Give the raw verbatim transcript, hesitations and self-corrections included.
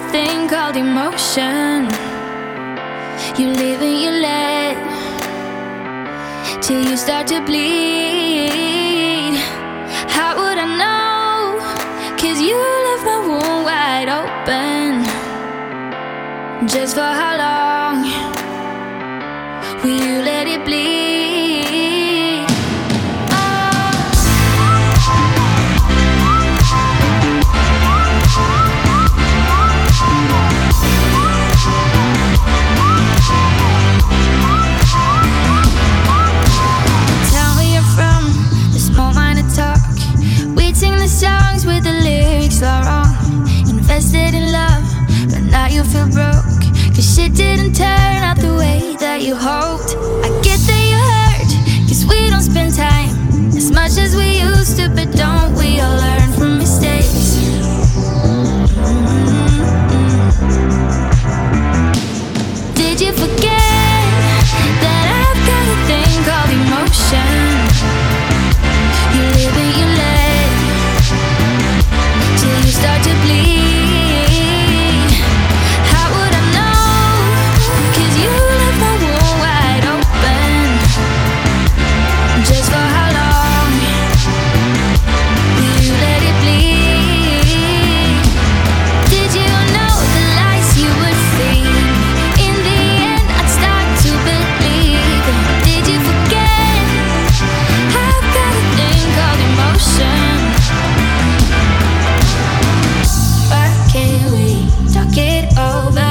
thing called emotion. You live and you let, till you start to bleed. How would I know? Cause you left my wound wide open. Just for how long will you let it bleed? Oh. Tell me you're from the small minor talk. We'd sing the songs with the lyrics all wrong. Invested in love, but now you feel broke. Cause shit didn't turn out the way that you hoped. I get that you're hurt, cause we don't spend time as much as we used to. But don't we all learn from mistakes? Mm-hmm. Did you forget that I've got a thing called emotion? You live and you let, till you start to bleed. Over